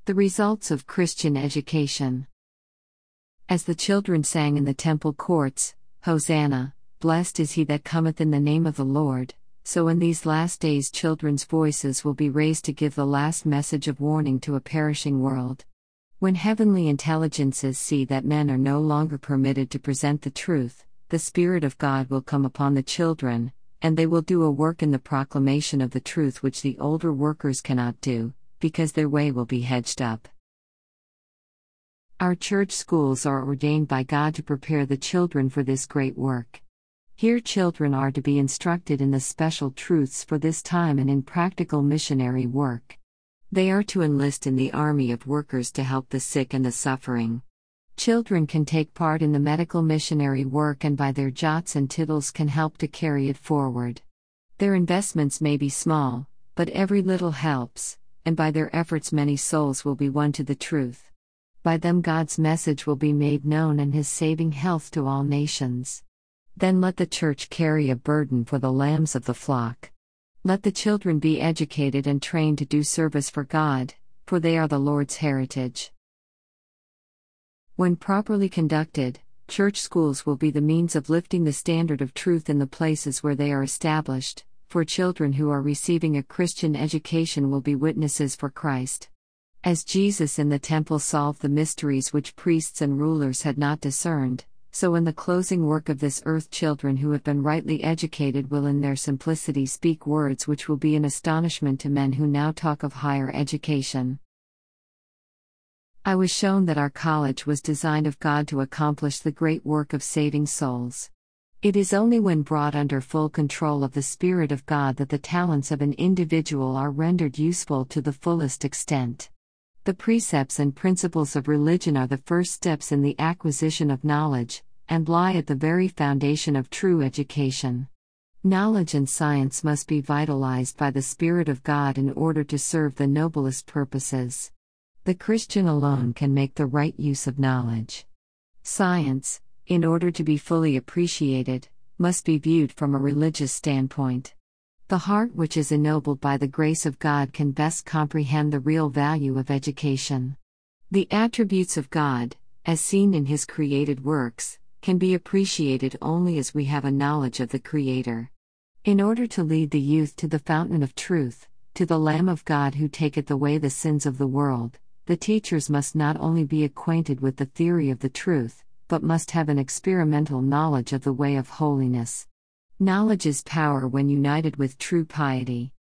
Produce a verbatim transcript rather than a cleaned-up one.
The results of Christian education. As the children sang in the temple courts, Hosanna, blessed is he that cometh in the name of the Lord, so in these last days children's voices will be raised to give the last message of warning to a perishing world. When heavenly intelligences see that men are no longer permitted to present the truth, the Spirit of God will come upon the children, and they will do a work in the proclamation of the truth which the older workers cannot do, because their way will be hedged up. Our church schools are ordained by God to prepare the children for this great work. Here children are to be instructed in the special truths for this time and in practical missionary work. They are to enlist in the army of workers to help the sick and the suffering. Children can take part in the medical missionary work and by their jots and tittles can help to carry it forward. Their investments may be small, but every little helps, and by their efforts many souls will be won to the truth. By them God's message will be made known and His saving health to all nations. Then let the church carry a burden for the lambs of the flock. Let the children be educated and trained to do service for God, for they are the Lord's heritage. When properly conducted, church schools will be the means of lifting the standard of truth in the places where they are established, for children who are receiving a Christian education will be witnesses for Christ. As Jesus in the temple solved the mysteries which priests and rulers had not discerned, so in the closing work of this earth children who have been rightly educated will in their simplicity speak words which will be an astonishment to men who now talk of higher education. I was shown that our college was designed of God to accomplish the great work of saving souls. It is only when brought under full control of the Spirit of God that the talents of an individual are rendered useful to the fullest extent. The precepts and principles of religion are the first steps in the acquisition of knowledge, and lie at the very foundation of true education. Knowledge and science must be vitalized by the Spirit of God in order to serve the noblest purposes. The Christian alone can make the right use of knowledge. Science, in order to be fully appreciated, must be viewed from a religious standpoint. The heart which is ennobled by the grace of God can best comprehend the real value of education. The attributes of God, as seen in His created works, can be appreciated only as we have a knowledge of the Creator. In order to lead the youth to the fountain of truth, to the Lamb of God who taketh away the sins of the world, the teachers must not only be acquainted with the theory of the truth, but must have an experimental knowledge of the way of holiness. Knowledge is power when united with true piety.